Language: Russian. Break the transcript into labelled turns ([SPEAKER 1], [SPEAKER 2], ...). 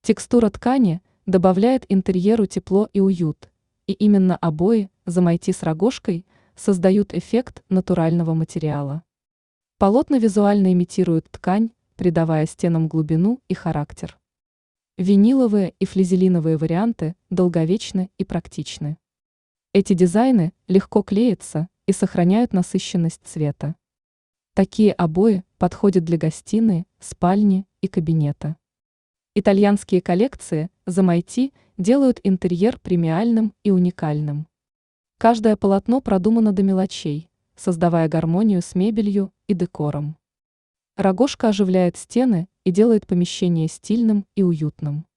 [SPEAKER 1] Текстура ткани добавляет интерьеру тепло и уют, и именно обои «Замойти с рогожкой» создают эффект натурального материала. Полотна визуально имитируют ткань, придавая стенам глубину и характер. Виниловые и флизелиновые варианты долговечны и практичны. Эти дизайны легко клеятся и сохраняют насыщенность цвета. Такие обои подходят для гостиной, спальни и кабинета. Итальянские коллекции «Замойти» делают интерьер премиальным и уникальным. Каждое полотно продумано до мелочей, создавая гармонию с мебелью и декором. Рогожка оживляет стены и делает помещение стильным и уютным.